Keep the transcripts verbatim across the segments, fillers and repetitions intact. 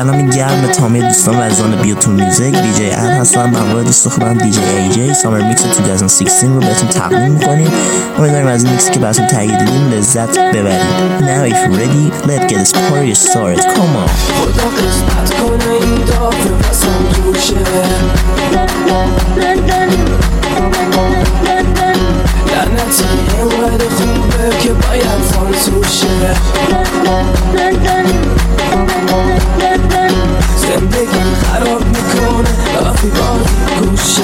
سلامی گرم به تمامی دوستان و عزیزان بیوتون میوزیک. دی جی اد هستم، همراه دوست خوبم دی جی ای جی. سامر میکس دو هزار و شانزده رو بهتون تقدیم میکنیم. امیدواریم از این میکسی که براتون تهیه دیدیم لذت ببرید. Now if you're ready, let's get this party started. Come on. خدا قسمت کنه این دافه واسم جوشه، لعنتی اینقدر خوبه که باید فانسوشه. زندگی خراب میکنه رافی بازی گوشه،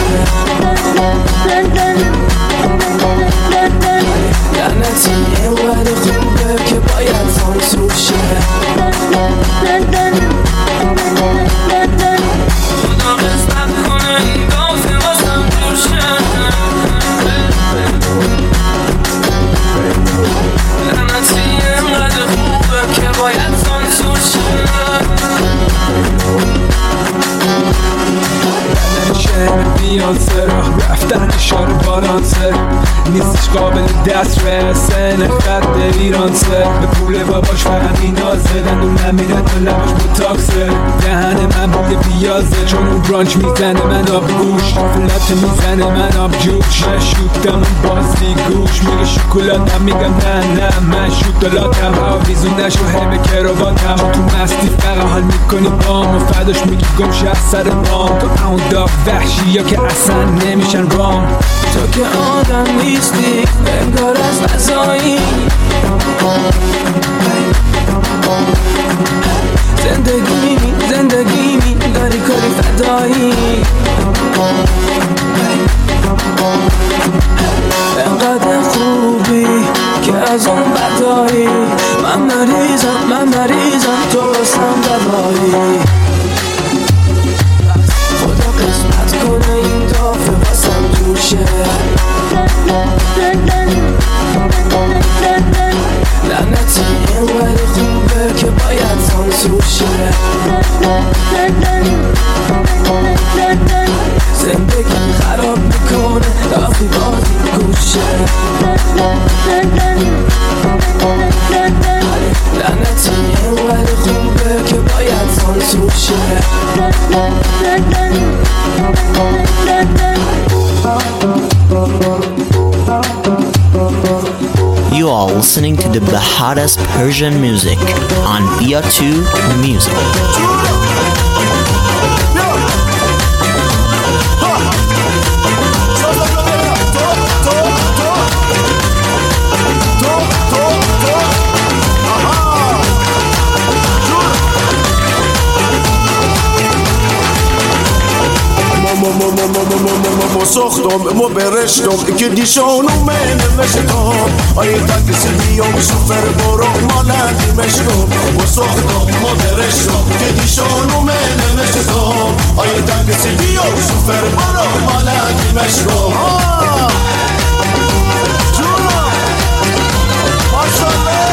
لعنتی اینقدر خوبه که باید فانسوشه. خدا قسمت کنه این دافه واسم جوشه، لعنتی اینقدر خوبه که باید فانسوشه. شهر بیانسه راه رفتن اشاره بالانسه، نیستش قابل دست رسه، نخط ایرانسه. به پول باباش فقط این نازه، دندون نمیره تو لباش بوتاکسه. دهن من بوی بیازه چون اون برانچ میزنه من آب گوش، فلات میزنه من آب جوش. شوتم اون بازی گوش، میگه شکلاتم میگم نه نه من شکلاتم. آویزون نشو همه کرواتم، تو مستی فقط حال میکنی بام و فداش میگی گم شه از سر بام. تو اون داغ وحشی یا که اصلا نمیشن رام، تو که آدم نیستی انگار از غذایی. زندگی می زندگی می داری کاری فدایی، انقدر خوبی که از اون بدایی. من مریضم من مریضم تو واسم دوایی. خدا قسمت کنه این دافه واسم جوشه، لعنتی اینقدر خوبه که باید فانسوشه. زندگی خراب میکنه رافی بازی گوشه، لعنتی اینقدر خوبه که باید فانسوشه. You are listening to the baddest Persian music on B R two Music. ساختم ما برشتم که دیشانو من نوشتم. آیه تاکسی بیام شوفر برو مالندی مشتم. ما ساختم ما برشتم که دیشانو من نوشتم. آیه تاکسی بیام شوفر برو مالندی مشتم. جونا ماشالله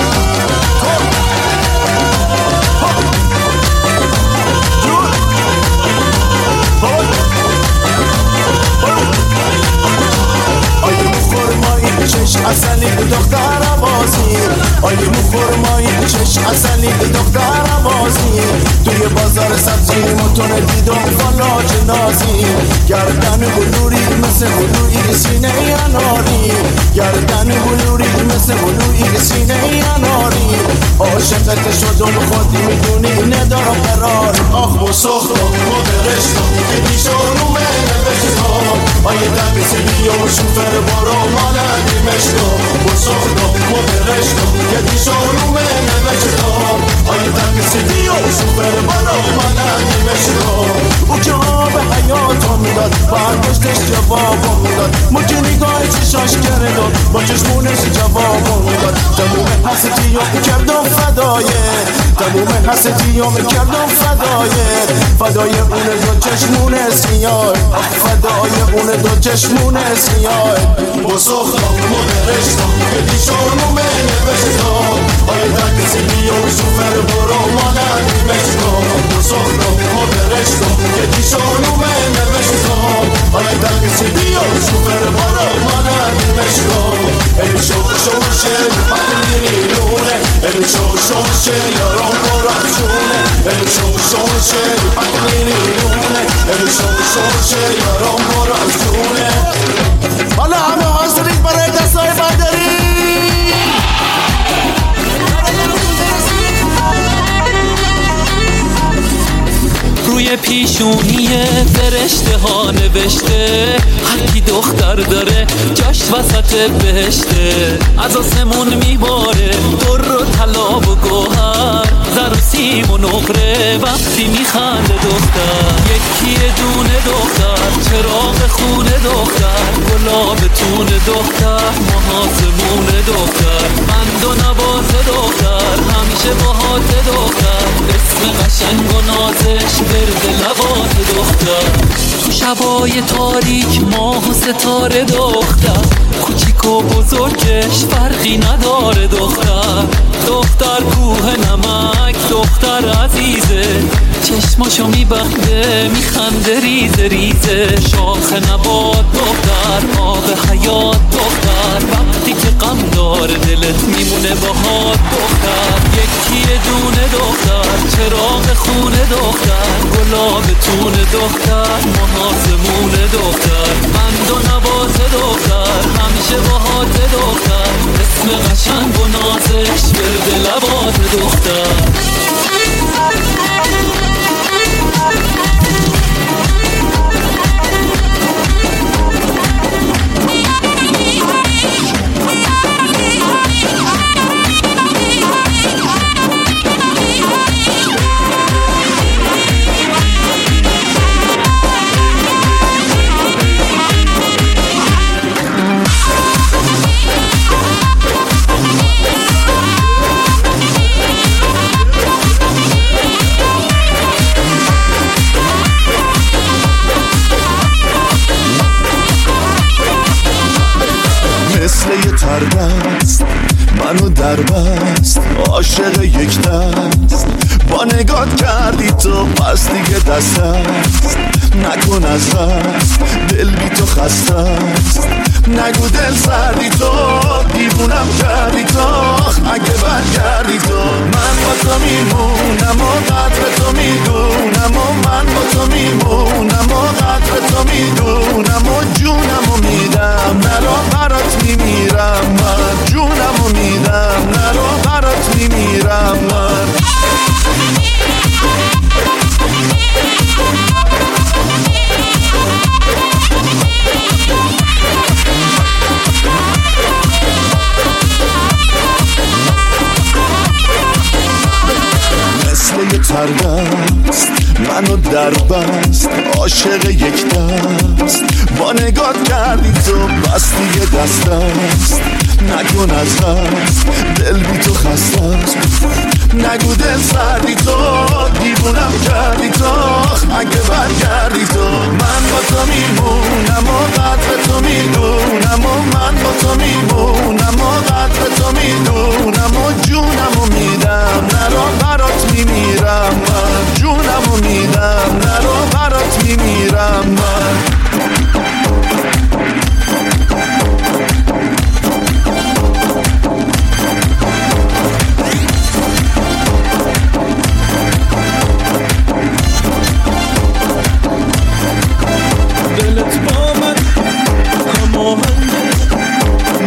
چش اصلی دختر بازی، آیه مخورمایی چش اصلی دختر بازی. توی بازار سبزی موتون دیدم فلاج نازی، گردن بلوری مثل بلوری سینه اناری، گردن بلوری مثل بلوری سینه اناری. عاشقت شدم خودی میدونی ندارم قرار. آخ و سختم و برشتم که دیشانو من نوشتم. آیه دقیسی بیام شوفر برو مالندی مشتم. و سختم و برشتم که دیشانو من نوشتم. آیه دقیسی بیام شوفر برو مالندی مشتم. او که آب حیاتم میداد برداشتش جوابم میداد. مجه نگاه چشاش کرداد با چشمونش جوابم میداد. تموم حسیتیام کردم فدایه، تموم حسیتیام کردم فدایه. فدای اون دو چشمون سیاه، فدای اون دو چشمون سیاه. با سختم و برشتم که دیشانو من نوشتم. آیه تاکسی بیام شوفر برو مالندی مشتم. با سختم و برشتم که دیشانو من نوشتم. آیه تاکسی بیام شوفر برو مالندی مشتم. ای شو شو شد حقیقی لونه، ای شو شو شد یارم برام شونه، ای شو شورشه بکنی نیرونه ال شور شورشه یارم برو از جونه حالا همه حاضرید برای دستای برداری روی پیشونی فرشته ها نوشته هر کی دختر داره جاش وسط بهشته از آسمون میباره در و طلا و گوهر زر و سیم و نقره وقتی میخنده دختر یکی دونه دختر چراغ خونه دختر گلاب تون دختر محاسمون دختر بند و نواز دختر همیشه باهات دختر اسم قشنگ و نازش برد لبات دختر تو شبای تاریک ماه و ستاره دختر کوچیک و بزرگش فرقی نداره دختر دختر کوه نمک دختر عزیزه چشماشو میبنده میخنده ریزه ریزه شاخ نبات دختر آب حیات دختر وقتی که غم داره دلت میمونه باهات دختر یکی دونه دختر چراغ خونه دختر گلاب تون دختر محاسمون دختر بند و نواز دختر همیشه باهات دختر اسم قشنگ و نازش برد لبات دختر مثل یه تربست منو در بست عاشق یک دست با نگات کردی تو پس دیگه دست است نکن از دست دل بی تو خسته است نگو دل سردی تو دیوونم کردی تو اگه برگردی تو من با تو میمونم و قدر تو میدونم و من با تو میمونم و قدر تو میدونم و جونم و میدم نرو برات میمیرم من جونم و میدم نرو برات میمیرم من مثل یه تردست منو در بست عاشق یک دست با نگات کردی تو بس دیگه دست است نکن از دست دل بی تو خسته است نگو دل سردی تو دیوونم کردی تو اگه برگردی تو من با تو میمونم و قدر تو میدونم و من با تو میمونم و قدر تو میدونم و جونم و میدم نرو برات میمیرم من جونم و میدم نرو برات میمیرم من دلت با من هماهنگه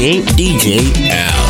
mixing D J L.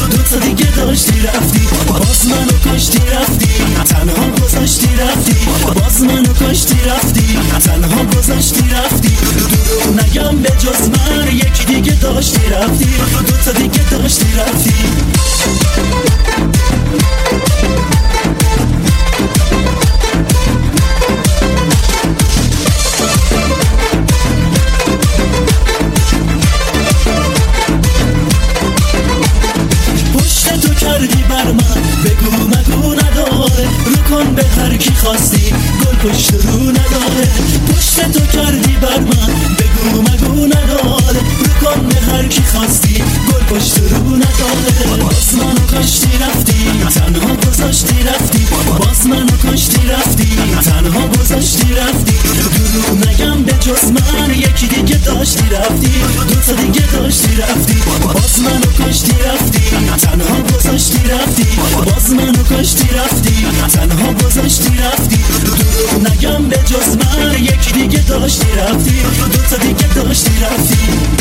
دو تا دیگه داشتی رفتی باز منو کاشتی رفتی تنها گذاشتی رفتی باز منو کاشتی رفتی تنها گذاشتی رفتی دروغ نگم به جز من یکی دیگه داشتی رفتی دو تا دیگه داشتی رفتی پشت تو کردی بر من بگو مگو نداره رو کن به هر کی خواستی گل پشت رو نداره پشت تو کردی بر من بگو مگو نداره رو کن به هر کی خواستی گل پشت رو نداره باز منو کاشتی رفتی تنها گذاشتی رفتی باز منو کاشتی رفتی تنها گذاشتی رفتی دروغ نگم به جز من یکی دیگه داشتی رفتی دو تا دیگه داشتی رفتی باز منو کاشتی رفتی تنها گذاشتی رفتی باز منو کاشتی رفتی تنها گذاشتی رفتی دروغ نگم به جز من یکی دیگه داشتی رفتی دو تا دیگه داشتی رفتی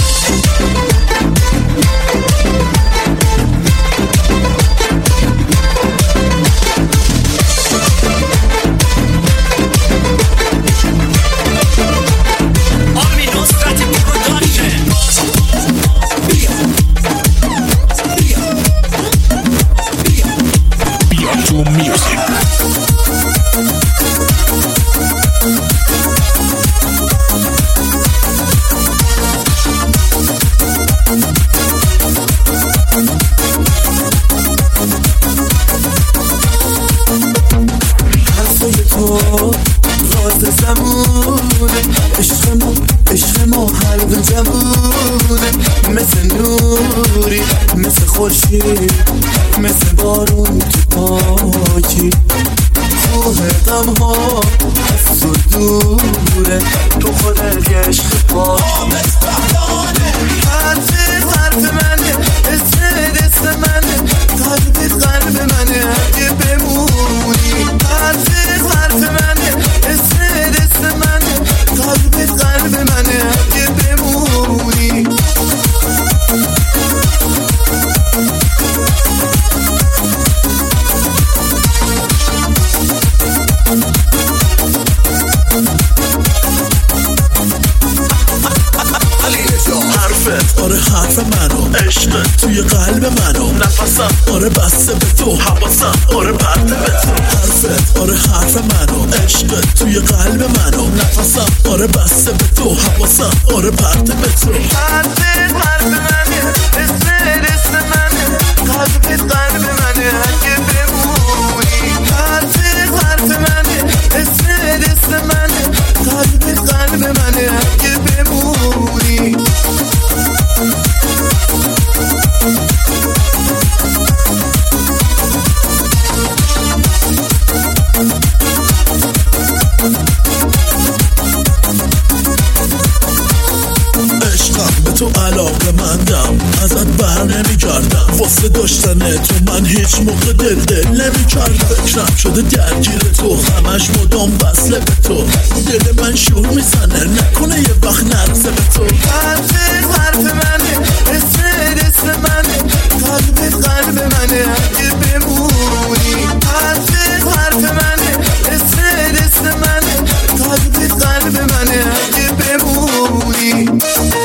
مثل بارون تو پاکی کوه غم ها از تو دوره تو خودت عشق پاک حرف حرف منه اسم دست منه قلبت قلب منه اگه بمونی حرف حرف منه اسم دست منه قلبت قلب منه اگه بمونی آره حرف منو عشق توی قلب منو نفسم آره بسته به تو حواسم آره پرده به تو حرفت آره حرف منو عشق توی قلب منو نفسم آره بسته به تو حواسم آره پرده به تو حرفت حرف منه اسم اسم منه قلبت قلب منه اگه بمونی حرفت حرف منه اسم اسم منه قلبت قلب منه اگه بمونی عشقم به تو علاقه مندم ازت بر نمی کردم واسه داشتن تو من هیچ موقع دل دل نمی کردم فکرم شده درگیر تو همش مدام وصله به تو دل من شور میزنه نکنه یه وقت نرسه به تو حرف حرف منه اسم اسم منه قلبت قلب منه اگه بمونی حرف حرف منه اسم اسم منه قلبت قلب منه اگه بمونی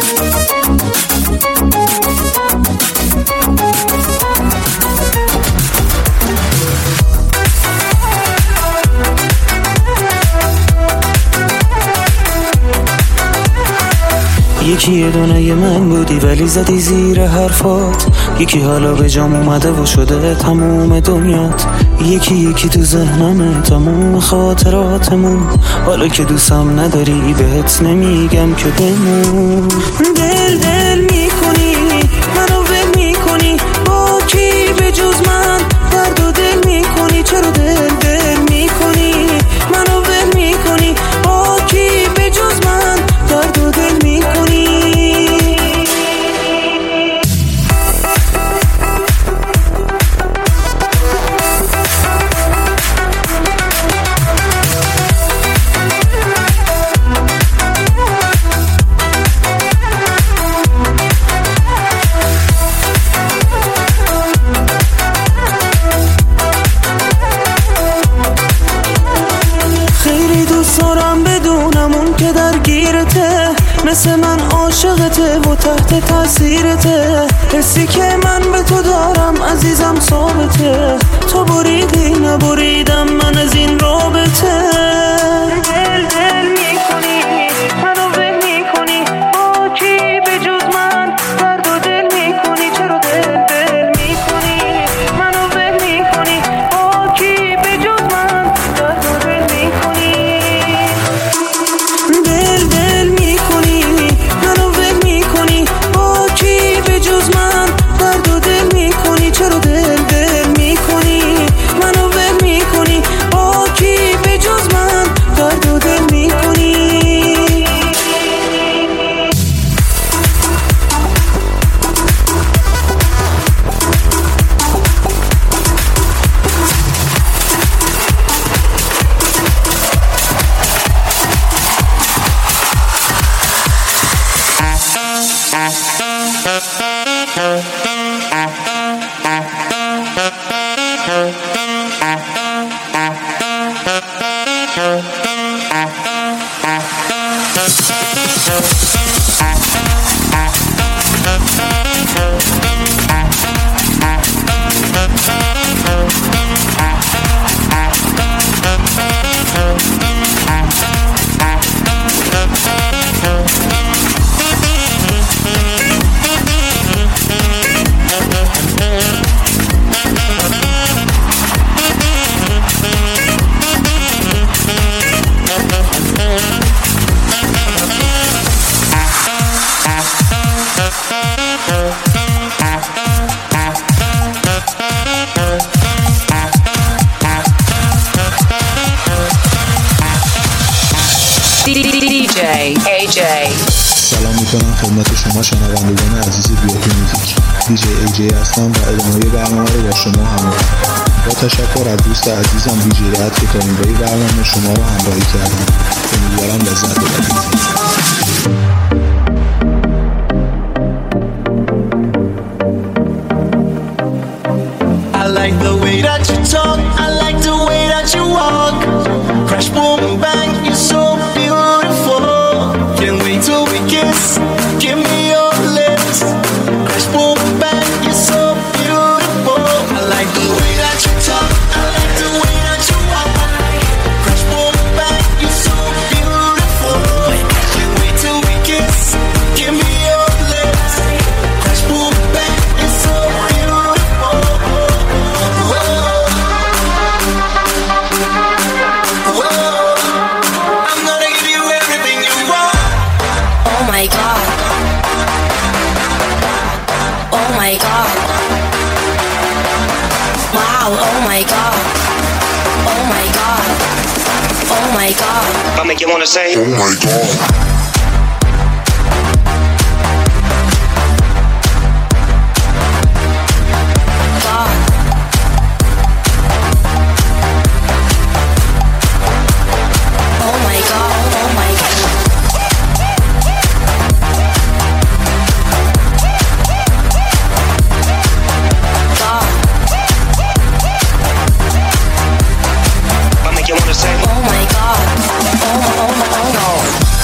یکی یه دونه من بودی ولی زدی زیر حرفات یکی حالا به جام اومده و شده تموم دنیات یکی یکی تو ذهنمه تموم خاطراتمون حالا که دوستم نداری بهت نمیگم که بمون دل دل میکنی منو ول میکنی با کی به جز من درد و دل میکنی چرا دل دل میکنی منو ول میکنی با کی به جز من درد و دل میکنی مثل من عاشقته و تحت تاثیرته. حسی که من به تو دارم عزیزم ثابته. تو بریدی نبریدم من از این رابطه. دل دل میکنی منو ول میکنی با کی به جز من درد و دل میکنی. چرا دل دل میکنی منو ول میکنی با کی به جز من درد و دل میکنی. دل دل میکنی منو ول میکنی با کی به جز من درد و دل میکنی. چرا دل دل میکنی منو ول میکنی با کی به جز من درد و دل میکنی. سلام میکنم خدمت شما شنوندگان عزیز بیوتو میوزیک. دیجی ای جی هستم و ادامه برنامه رو با شما همراه. با تشکر از دوست عزیزم دیجی عد که تا اینجای برنامه شما رو همراهی کردم. امیدوارم لذت ببرید. I like the way that you talk, I like the way that you walk. Crash, boom, bang, you're so beautiful. Can't wait till we kiss, give me your lips. Crash, boom, bang, you're so beautiful. I like the way that you talk, I like the way that you walk. Crash, boom, bang, you're so beautiful. Can't wait till we kiss, give me your lips. Crash, boom, bang, you're so beautiful. Whoa. Whoa. I'm gonna give you everything you want. Oh my God. Oh my God. Wow, oh my God. Oh my God. Oh my God. I make you wanna say, oh my God. God. Oh my God. Oh my God. God. I make you wanna say, Oh my God. Oh my, oh my, oh no.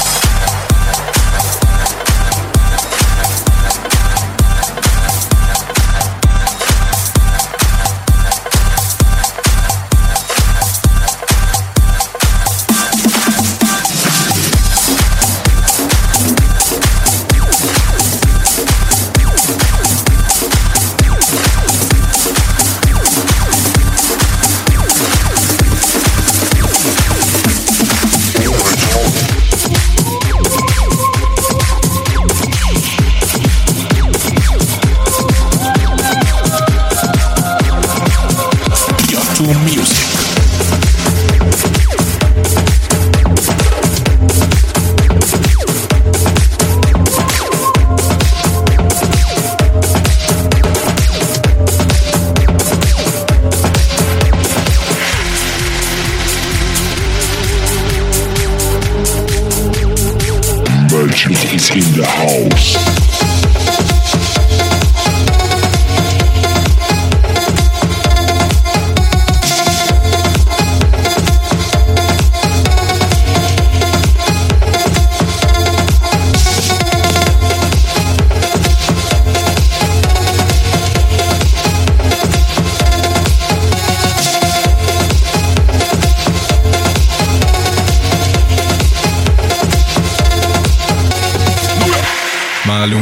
Magic is in the house.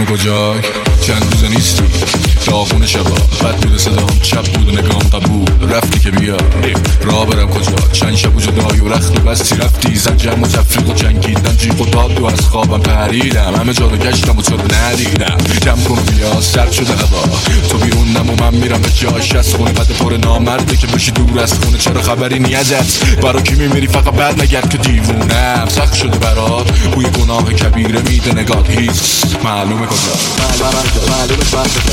معلومه کجای چند روزه نیستی داغون شبا بد بوده صدام چپ بود نگام قبول رفتی که بیا راه برم کجا چند شب و جدای و رخت و بستی رفتی زنجم و تفریق و جنگیدن جیغ و داد و از خوابم پریدم همه جا رو گشتم و چرا ندیدم جمع کن و بیا سرد شده هوا تو بیرونم و من میرم به جاش از خونه قد پر نامرده که بشی دور از خونه چرا خبری نیازت برا کی میمیری فقط بد نگرد که دیوونم سخت شده برات بوی گناه کبیره میده نگات هیچ معلومه کجا معلومه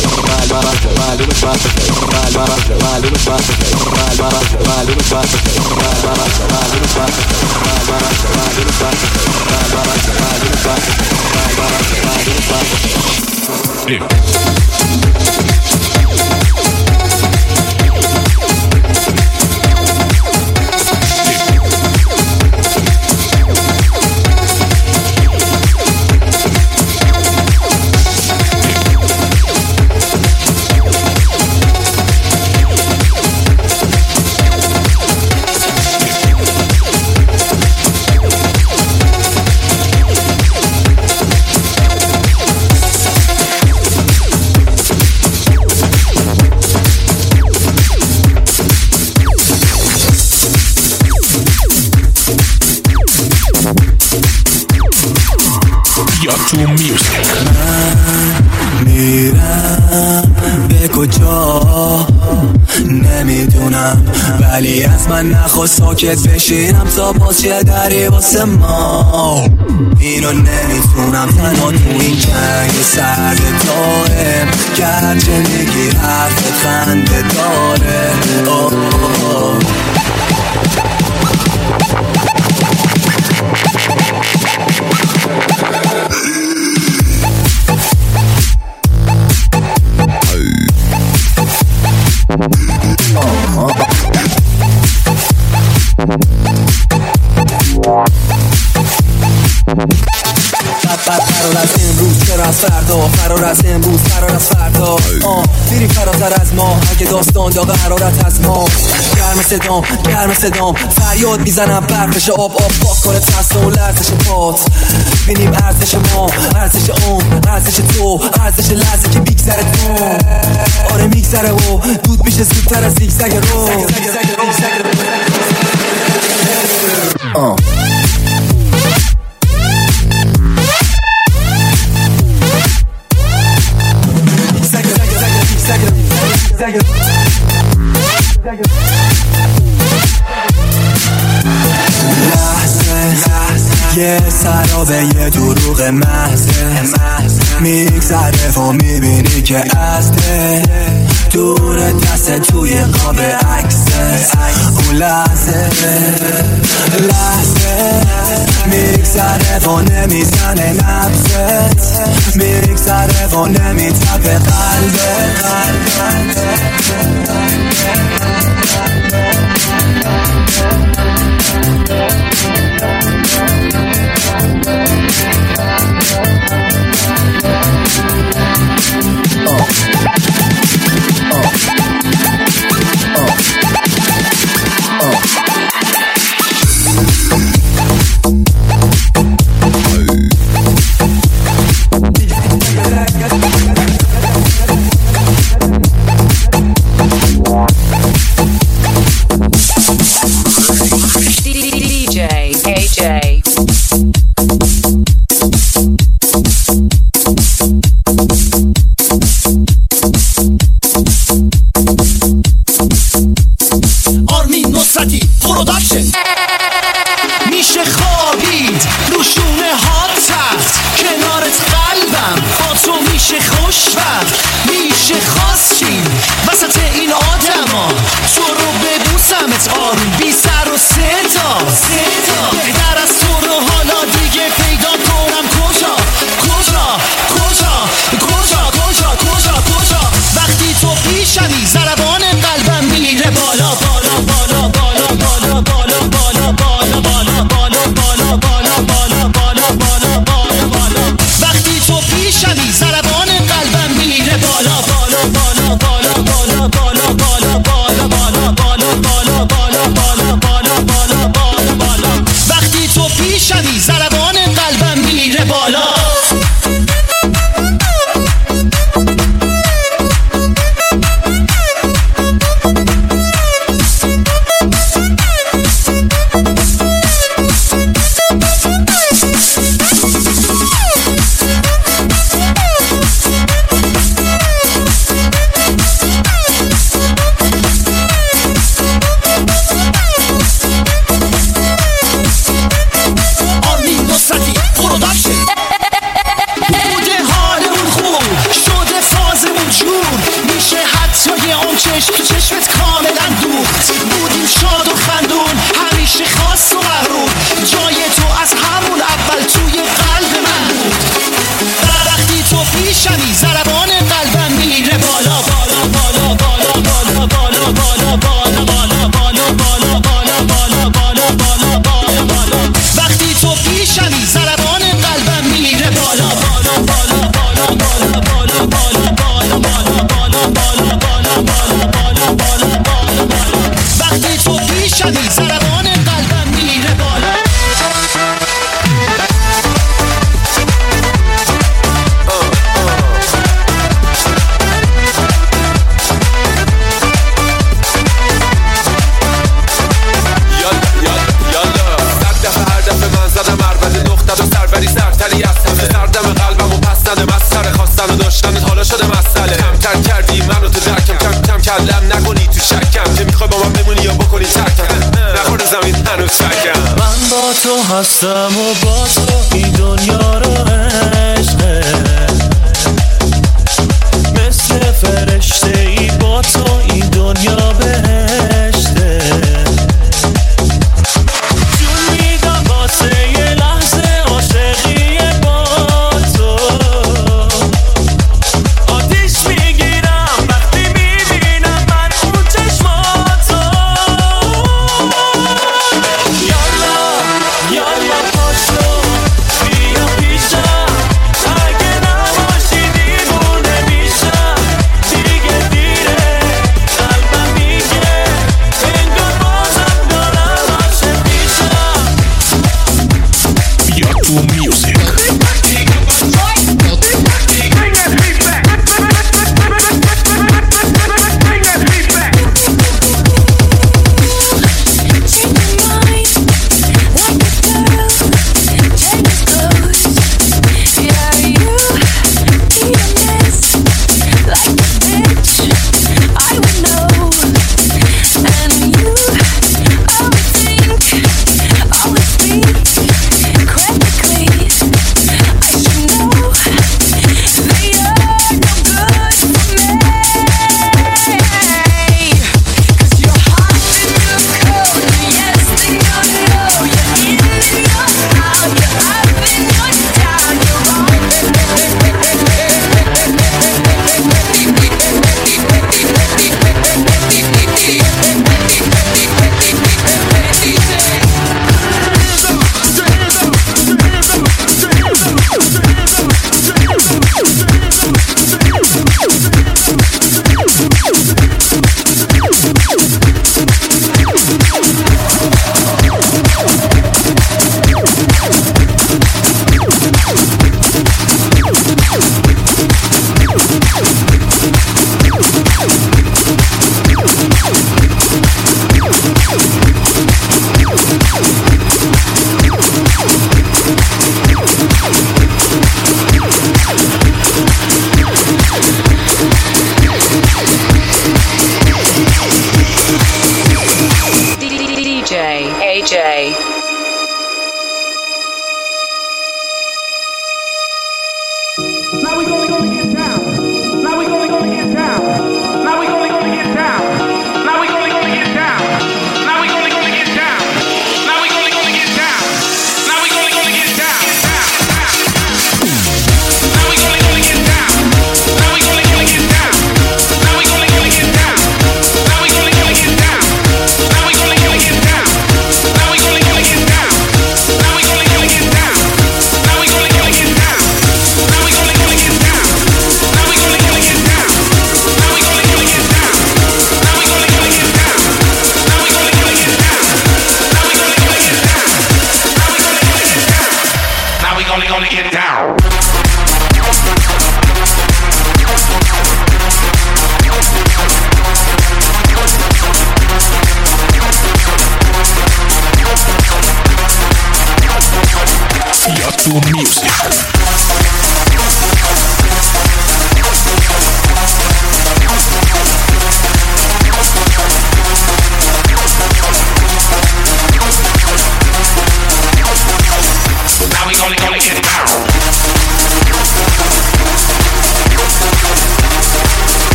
تو میوزیک من میرم به کجا نمیدونم ولی از من نخواست ساکت بشینم تا باز چه دری واسه ما اینو نمیتونم تنها تو این جنگ سرد دارم گرچه میگی حرفت خنده داره آه آه فرار از امروز چرا از فردا فرار از امروز فرار از فردا میریم فراتر از ما اگه داستان داغ حرارت از ما گرم صدام گرم صدام فریاد میزنم برفش آب آب پاک کنه ترس و لرزش پات بینیم ارزش ما ارزش اون ارزش تو ارزش لحظه که بیگذره تو آره میگذره و دود میشه زودتر از زیگزگ رو آه یه سرابه یه دروغ محضه میگذره و میبینی که ازده دور دست توی قاب عکسه اون لحظه لحظه میگذره و نمیزنه نبزت میگذره و نمیتبه قلبه چشمت کاملا دوخت بودیم شاد و خندون همیشه خاص و مغرور جای تو از همون اول توی قلب من بود وقتی تو پیشمی ضربان قلبم میره بالا بالا بالا بالا بالا بالا بالا بالا بالا بالا بالا بالا بالا بالا بالا بالا بالا وقتی تو پیشمی ضربان قلبم میره بالا بالا بالا بالا بالا بالا بالا بالا بالا بالا بالا بالا بالا بالا بالا بالا وقتی تو پیشمی ضربان قلبم میره بالا سردم قلبم و پس نده مسخره خواستن و داشتنت حالا شده مسئله کمتر کردی منو تو درکم کم کم کلم نکنی تو شکم که میخوای با من بمونی یا بکنی ترکم نخورده زمین هنوز فکم من با تو هستم و با تو این دنیا رو عشقه مثل فرشته ای با تو این دنیا بهشته جون میدم واسه یه لحظه عاشقی با تو آتیش میگیرم وقتی میبینم من اون چشماتو یالا یالا پاشو بیا پیشم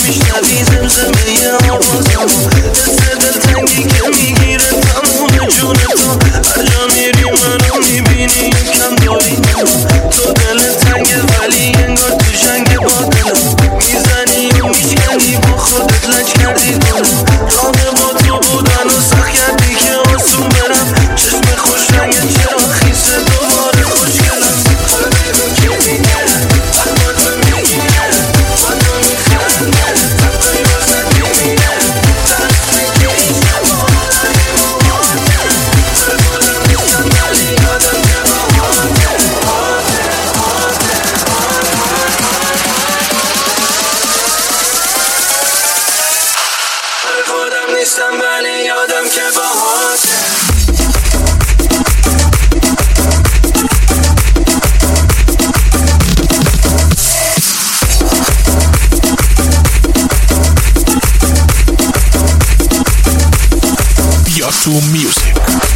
میشنوی زمزمه آوازمو، حس دلتنگی که میگیره تموم جونتو، هر جا میری منو میبینی یکم داری تو، دل تنگه ولی انگار تو جنگ با دلم، میزنی و میشکنی با خودت لج کردی دلم، راه با تو بودن و سخت کردی که آسون برم، چشم خوش رنگ چرا خیسه دوباره خوشگلم، خودت که میگه احمد میگیره خودو میخنده حتی واسد میمیره ترسته که این شبا آدمی مواده هر خودم نیستم ولی یادم که باهاته هاته هاته هر خودم نیستم ولی یادم که باهاته. To music.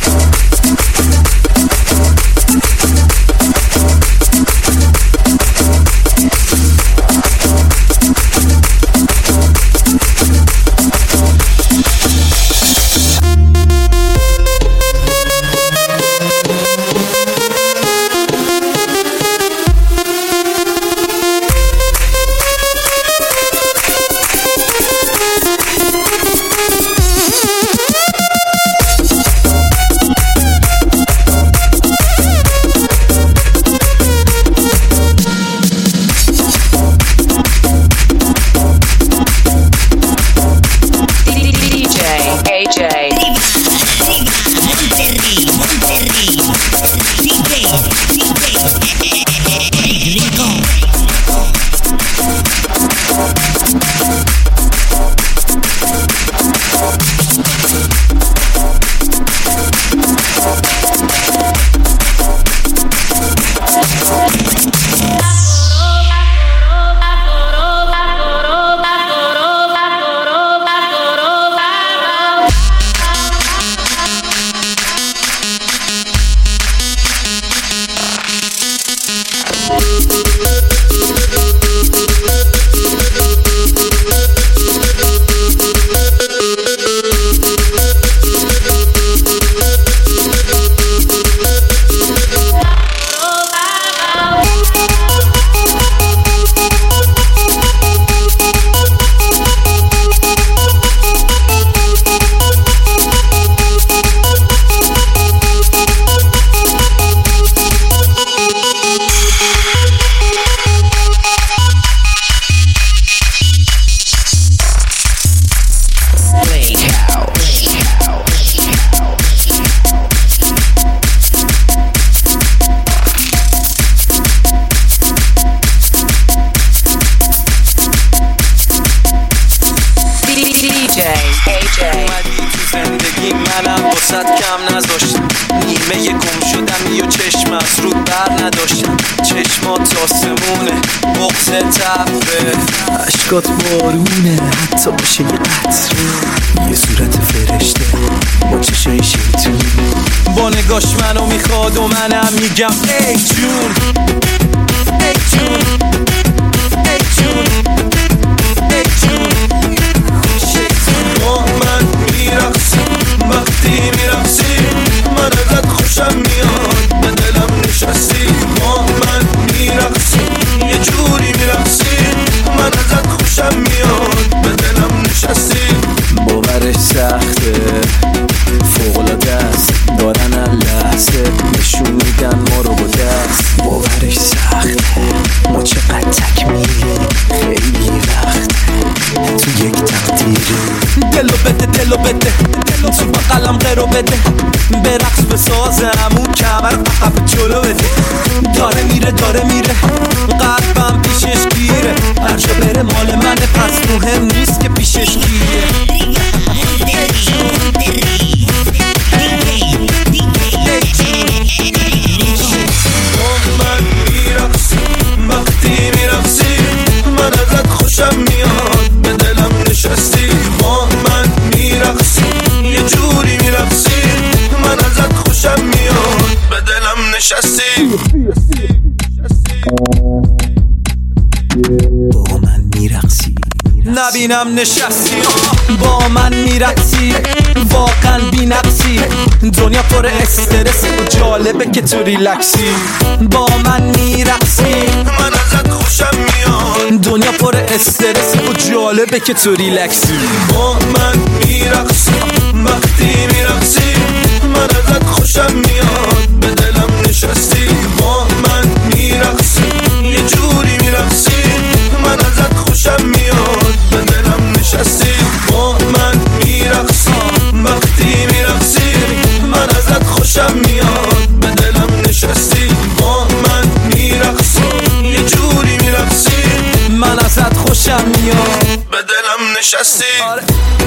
منم واسد کم نذاشتم، نیمه گم شدم یا چشم از رو بر نداشتم، چشمات آسمونه بغض تفره عشقات بارونه حتی باشه یه قطره، یه صورت فرشته با چشای شیطون، با نگاش منو میخواد و منم میگم ای جون ای جون ای جون ای جون با من میرقصی وقتی میرقصی من ازت خوشم میاد به دلم نشستی، با من میرقصی یه جوری میرقصی من ازت خوشم میاد به دلم نشستی، باورش سخته فوق‌العاده است دارن اللحظه نشون میدن ما رو با دست، باورش سخته ما چقدر تکمیلی خیلی وقت تو یک تقدیری، دلو بده دلو بده دلو تو بقلم غیرو بده، برقص به سازم اون کمر عقب جلو بده، داره میره داره میره قلبم پیشش گیره، هر جا بره مال منه پس مهم نیست که پیشش گیره، من میرقصی وقتی میرقصی من ازت خوشم میاد به دلم نشستی، با من میرقصی یه جوری میرقصی من ازت خوشم میاد به دلم نشستی، با من میرقصی نبینم نشستی با من میرقصی واقعا بی نقصی دنیا پر استرس و جالبه که تو ریلکسی با من میرقصی من ازت خوشم میاد دنیا پر استرس و جالبه که تو ریلکسی با من میرقصی وقتی میرقصی من ازت خوشم میاد به دلم نشستی با من میرقصی یه جوری میرقصی من ازت خوشم میاد به دلم نشستی با من میرقصی وقتی میرقصی من ازت خوشم میاد به دلم نشستی با من میرقصی یه جوری میرقصی من ازت خوشم میاد به دلم نشستی.